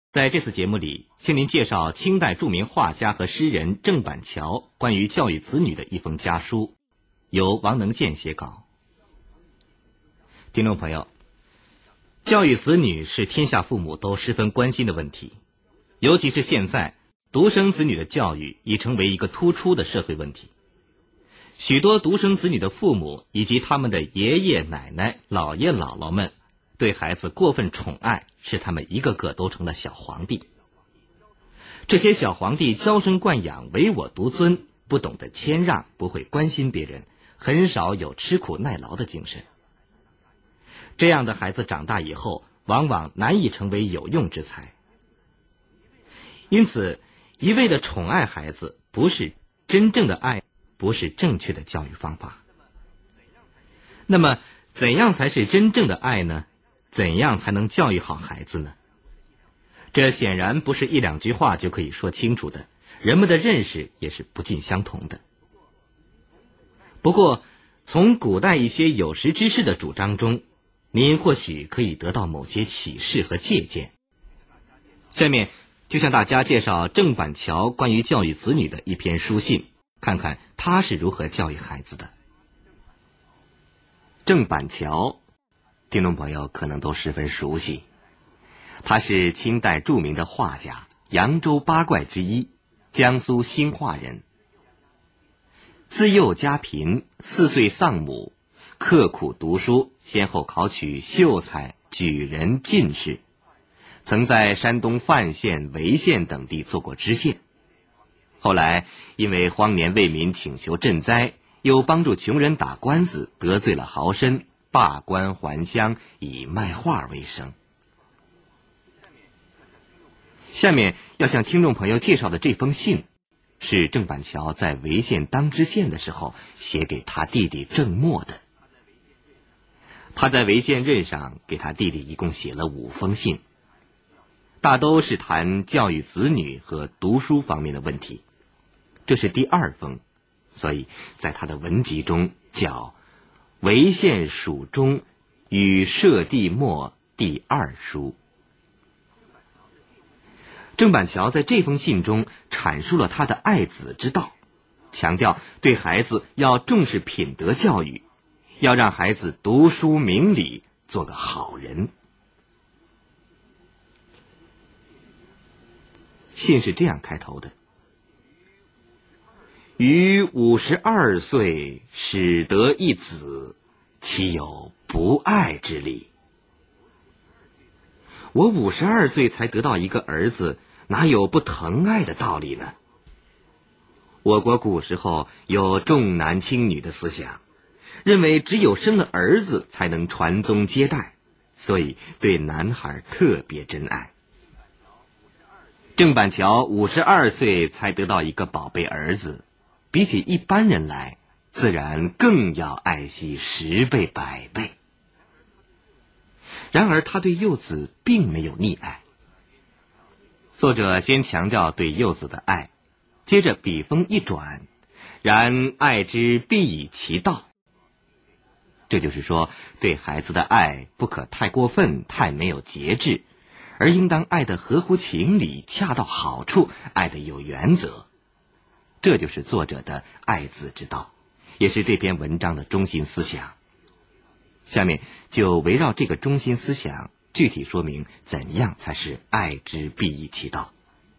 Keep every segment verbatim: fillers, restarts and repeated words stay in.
在这次节目里，向您介绍清代著名画家和诗人郑板桥关于教育子女的一封家书，由王能健写稿。听众朋友，教育子女是天下父母都十分关心的问题，尤其是现在，独生子女的教育已成为一个突出的社会问题。许多独生子女的父母以及他们的爷爷奶奶、姥爷姥姥们对孩子过分宠爱，使他们一个个都成了小皇帝。这些小皇帝娇生惯养，唯我独尊，不懂得谦让，不会关心别人，很少有吃苦耐劳的精神。这样的孩子长大以后，往往难以成为有用之才。因此，一味的宠爱孩子，不是真正的爱，不是正确的教育方法。那么，怎样才是真正的爱呢？怎样才能教育好孩子呢？这显然不是一两句话就可以说清楚的，人们的认识也是不尽相同的。不过，从古代一些有识之士的主张中，您或许可以得到某些启示和借鉴。下面就向大家介绍郑板桥关于教育子女的一篇书信，看看他是如何教育孩子的。郑板桥，听众朋友可能都十分熟悉，他是清代著名的画家，扬州八怪之一，江苏兴化人。自幼家贫，四岁丧母，刻苦读书，先后考取秀才、举人、进士，曾在山东范县、潍县等地做过知县。后来因为荒年为民请求赈灾，又帮助穷人打官司，得罪了豪绅，罢官还乡，以卖画为生。下面要向听众朋友介绍的这封信，是郑板桥在潍县当知县的时候写给他弟弟郑默的。他在潍县任上给他弟弟一共写了五封信，大都是谈教育子女和读书方面的问题。这是第二封，所以在他的文集中叫潍县蜀中与摄地默第二书。郑板桥在这封信中阐述了他的爱子之道，强调对孩子要重视品德教育，要让孩子读书明理，做个好人。信是这样开头的：余五十二岁，始得一子，岂有不爱之理？我五十二岁才得到一个儿子，哪有不疼爱的道理呢？我国古时候有重男轻女的思想，认为只有生了儿子才能传宗接代，所以对男孩特别珍爱。郑板桥五十二岁才得到一个宝贝儿子，比起一般人来，自然更要爱惜十倍百倍。然而他对幼子并没有溺爱。作者先强调对幼子的爱，接着笔锋一转，然爱之必以其道。这就是说，对孩子的爱不可太过分，太没有节制，而应当爱得合乎情理，恰到好处，爱得有原则。这就是作者的爱子之道，也是这篇文章的中心思想。下面就围绕这个中心思想，具体说明怎样才是爱之必以其道。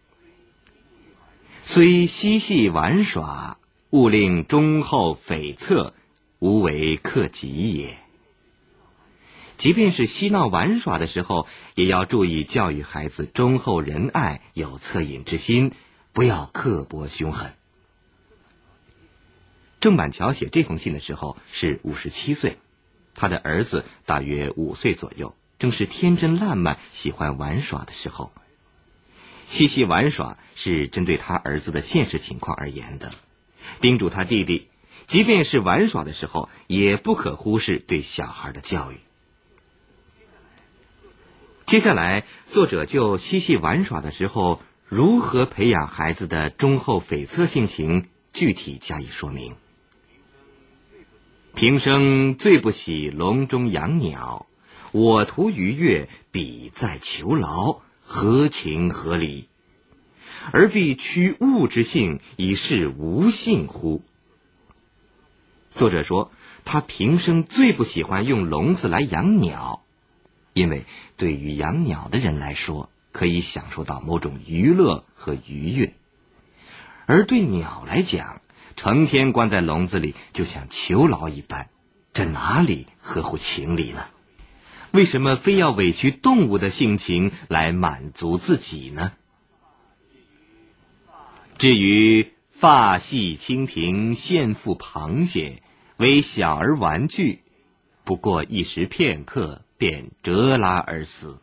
虽嬉戏玩耍，勿令忠厚悱恻，无为克己也。即便是嬉闹玩耍的时候，也要注意教育孩子忠厚仁爱，有恻隐之心，不要刻薄凶狠。郑板桥写这封信的时候是五十七岁，他的儿子大约五岁左右，正是天真烂漫、喜欢玩耍的时候。嬉戏玩耍是针对他儿子的现实情况而言的，叮嘱他弟弟，即便是玩耍的时候，也不可忽视对小孩的教育。接下来，作者就嬉戏玩耍的时候如何培养孩子的忠厚悱恻性情具体加以说明。平生最不喜笼中养鸟，我图逾越，彼在囚牢， 合情合理。而必取物之性，以示无性乎？作者说，他平生最不喜欢用笼子来养鸟，因为对于养鸟的人来说，可以享受到某种娱乐和愉悦，而对鸟来讲，成天关在笼子里就像囚牢一般，这哪里合乎情理呢？为什么非要委屈动物的性情来满足自己呢？至于发系蜻蜓，现腹螃蟹，为小儿玩具，不过一时片刻，便折拉而死。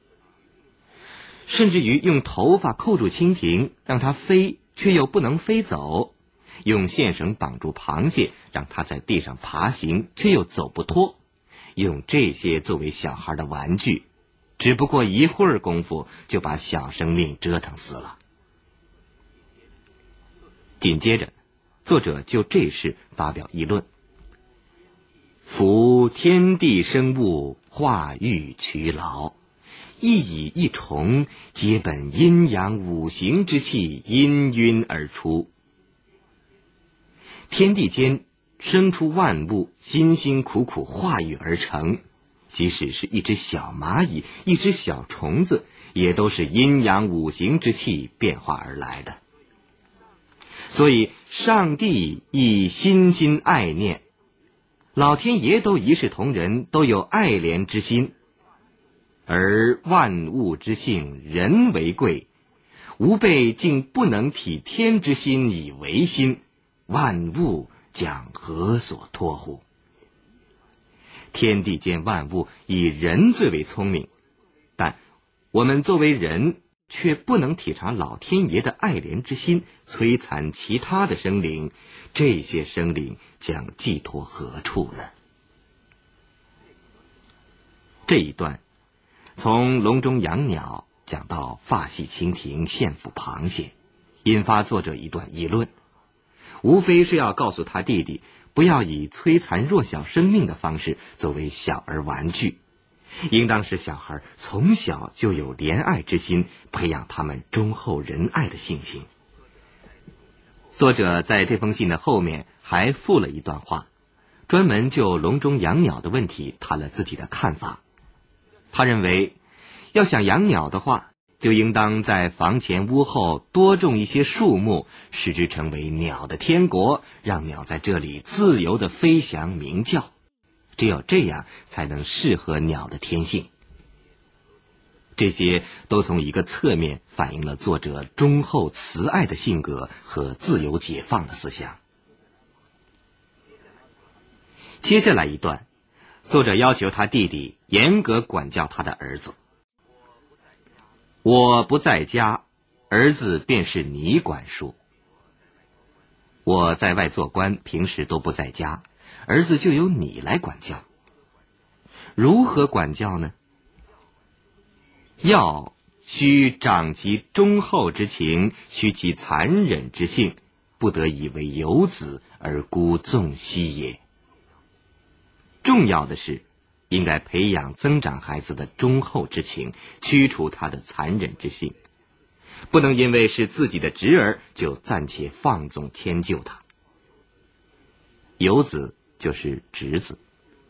甚至于用头发扣住蜻蜓，让它飞，却又不能飞走；用线绳绑住螃蟹，让它在地上爬行，却又走不脱。用这些作为小孩的玩具，只不过一会儿功夫，就把小生命折腾死了。紧接着，作者就这事发表议论：夫天地生物，化育劬劳，一蚁一虫，皆本阴阳五行之气氤氲而出。天地间生出万物，辛辛苦苦化育而成，即使是一只小蚂蚁，一只小虫子，也都是阴阳五行之气变化而来的。所以上帝亦心心爱念，老天爷都一视同仁，都有爱怜之心。而万物之性，人为贵，吾辈竟不能体天之心以为心，万物将何所托乎？天地间万物以人最为聪明，但我们作为人，却不能体察老天爷的爱怜之心，摧残其他的生灵，这些生灵将寄托何处呢？这一段从笼中养鸟讲到发系蜻蜓，现腹螃蟹，引发作者一段议论，无非是要告诉他弟弟，不要以摧残弱小生命的方式作为小儿玩具，应当使小孩从小就有怜爱之心，培养他们忠厚仁爱的性情。作者在这封信的后面还附了一段话，专门就笼中养鸟的问题谈了自己的看法。他认为，要想养鸟的话，就应当在房前屋后多种一些树木，使之成为鸟的天国，让鸟在这里自由地飞翔鸣叫。只有这样才能适合鸟的天性。这些都从一个侧面反映了作者忠厚慈爱的性格和自由解放的思想。接下来一段，作者要求他弟弟严格管教他的儿子。我不在家，儿子便是你管束。我在外做官，平时都不在家，儿子就由你来管教。如何管教呢？要须长其忠厚之情，须其残忍之性，不得以为游子而孤纵息也。重要的是，应该培养增长孩子的忠厚之情，驱除他的残忍之性，不能因为是自己的侄儿就暂且放纵迁就他。游子就是侄子。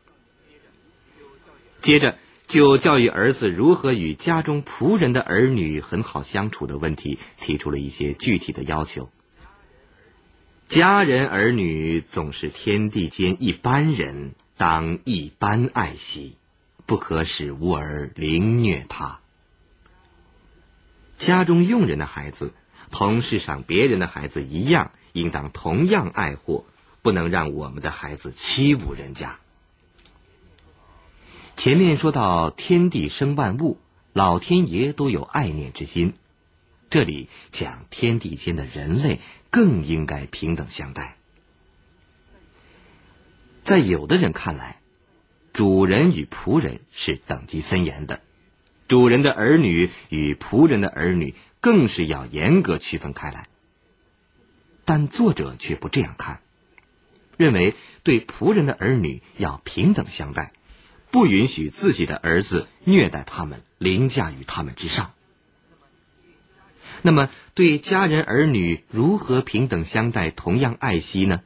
接着就教育儿子如何与家中仆人的儿女很好相处的问题提出了一些具体的要求。家人儿女总是天地间一般人，当一般爱惜，不可使无儿凌虐他。家中佣人的孩子同世上别人的孩子一样，应当同样爱护，不能让我们的孩子欺侮人家。前面说到天地生万物，老天爷都有爱念之心，这里讲天地间的人类更应该平等相待。在有的人看来，主人与仆人是等级森严的，主人的儿女与仆人的儿女更是要严格区分开来。但作者却不这样看，认为对仆人的儿女要平等相待，不允许自己的儿子虐待他们，凌驾于他们之上。 那么对家人儿女如何平等相待，同样爱惜呢？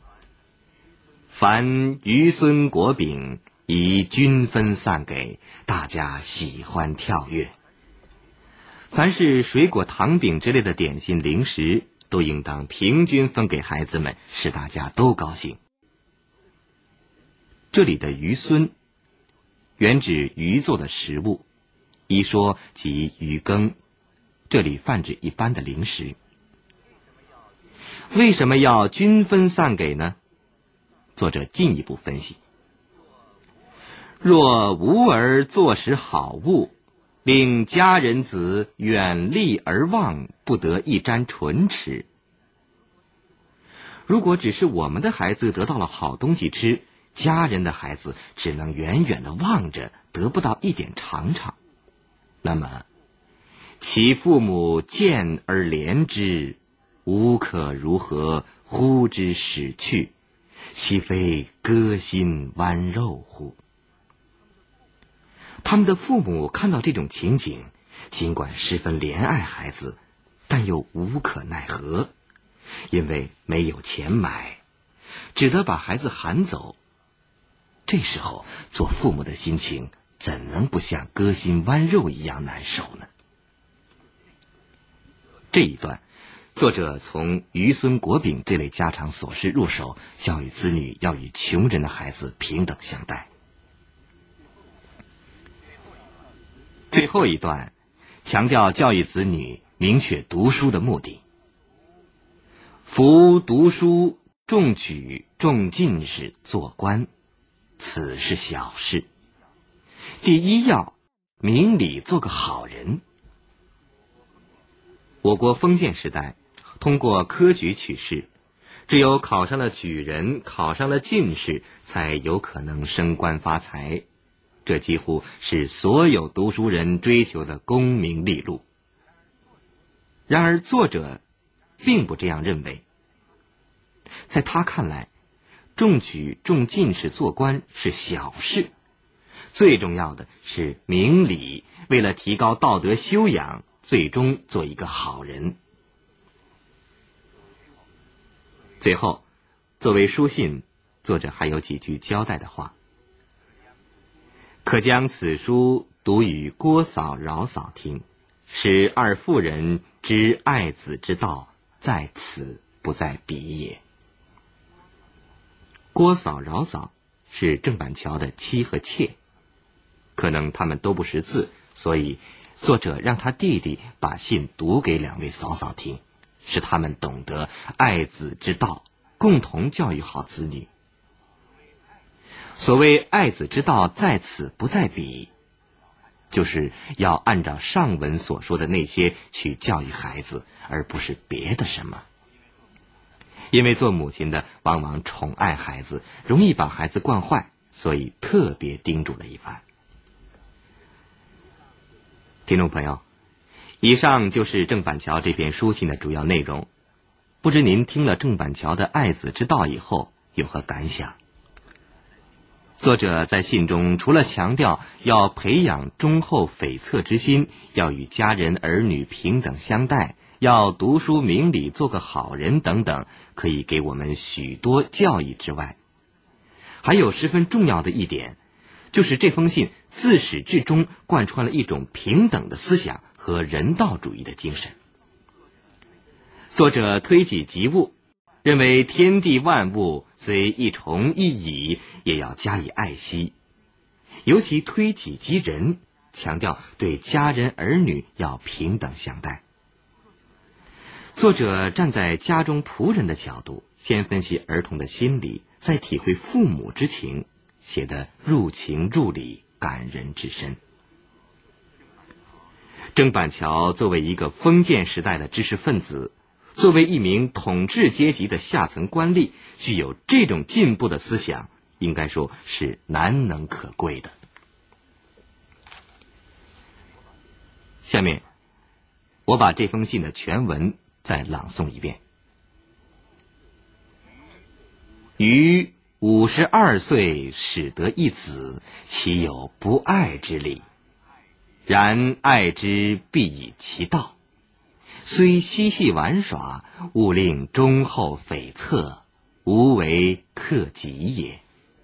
凡鱼孙果饼，宜均分散给，大家喜欢跳跃。凡是水果糖饼之类的点心零食，都应当平均分给孩子们，使大家都高兴。这里的鱼孙原指鱼做的食物，一说即鱼羹，这里泛指一般的零食。为什么要均分散给呢？作者进一步分析：若无儿坐食好物，令家人子远离而望，不得一沾唇齿。如果只是我们的孩子得到了好东西吃，家人的孩子只能远远地望着，得不到一点尝尝，那么其父母见而怜之，无可如何呼之使去，岂非割心剜肉乎？他们的父母看到这种情景，尽管十分怜爱孩子，但又无可奈何，因为没有钱买，只得把孩子喊走。这时候做父母的心情怎能不像割心剜肉一样难受呢？这一段作者从鱼孙果饼这类家常琐事入手，教育子女要与穷人的孩子平等相待。最后一段强调教育子女明确读书的目的。夫读书，中举，中进士，做官，此是小事。第一要明理，做个好人。我国封建时代通过科举取士，只有考上了举人，考上了进士，才有可能升官发财。这几乎是所有读书人追求的功名利禄。然而作者并不这样认为，在他看来，中举、中进士、做官是小事，最重要的是明理，为了提高道德修养，最终做一个好人。最后，作为书信，作者还有几句交代的话：可将此书读与郭嫂、饶嫂听，使二妇人知爱子之道，在此不在彼也。郭嫂、饶嫂是郑板桥的妻和妾，可能他们都不识字，所以作者让他弟弟把信读给两位嫂嫂听，使他们懂得爱子之道，共同教育好子女。所谓爱子之道，在此不在彼，就是要按照上文所说的那些去教育孩子，而不是别的什么。因为做母亲的往往宠爱孩子，容易把孩子惯坏，所以特别叮嘱了一番。听众朋友，以上就是郑板桥这篇书信的主要内容。不知您听了郑板桥的爱子之道以后有何感想？作者在信中除了强调要培养忠厚悱恻之心，要与家人儿女平等相待，要读书明理，做个好人等等，可以给我们许多教益之外，还有十分重要的一点，就是这封信自始至终贯穿了一种平等的思想和人道主义的精神。作者推己及物，认为天地万物虽一虫一蚁，也要加以爱惜，尤其推己及人，强调对家人儿女要平等相待。作者站在家中仆人的角度，先分析儿童的心理，再体会父母之情，写得入情入理，感人至深。郑板桥作为一个封建时代的知识分子，作为一名统治阶级的下层官吏，具有这种进步的思想，应该说是难能可贵的。下面我把这封信的全文再朗诵一遍。于五十二岁始得一子，岂有不爱之理？然爱之必以其道， 虽嬉戏玩耍，勿令忠厚悱恻，无为克己也。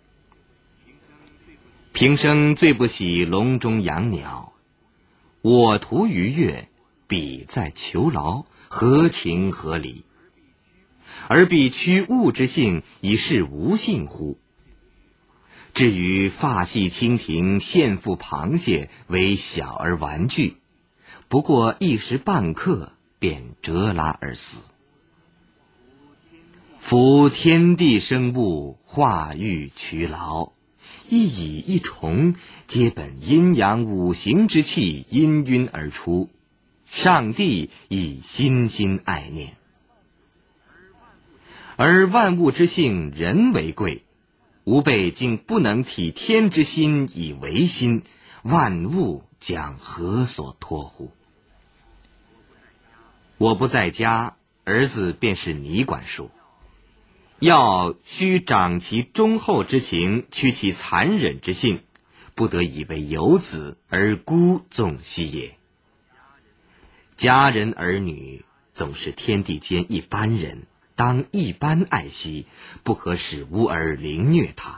平生最不喜笼中养鸟，我图愉悦，彼在求劳，合情合理。而彼趋物之性，以是无性乎？至于发系蜻蜓，献腹螃蟹，为小儿玩具，不过一时半刻，便折拉而死。夫天地生物，化育劬劳，一蚁一虫，皆本阴阳五行之气氤氲而出，上帝亦心心爱念。而万物之性，人为贵，吾辈竟不能体天之心以为心，万物将何所托乎？我不在家，儿子便是你管束。要须长其忠厚之情，去其残忍之性，不得以为有子而孤纵息也。家人儿女总是天地间一般人，当一般爱惜，不可使无儿凌虐他。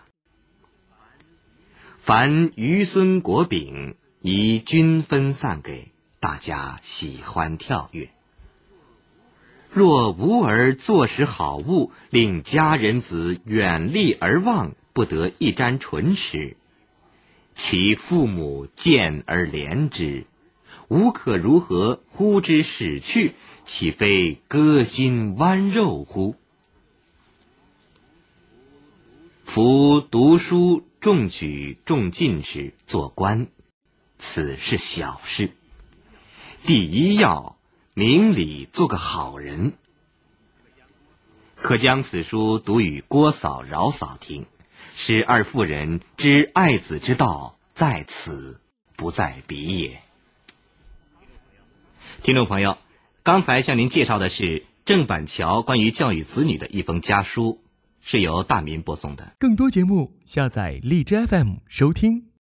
凡余孙国柄，宜均分散给，大家喜欢跳跃。若无儿坐食好物，令家人子远立而望，不得一沾唇齿，其父母见而怜之，无可如何呼之使去，岂非割心剜肉乎？夫读书中举中进之，做官，此是小事。第一要明理，做个好人。可将此书读与郭嫂、饶嫂听，使二妇人知爱子之道在此，不在彼也。听众朋友，刚才向您介绍的是郑板桥关于教育子女的一封家书，是由大民播送的。 更多节目下载荔枝 F M 收听。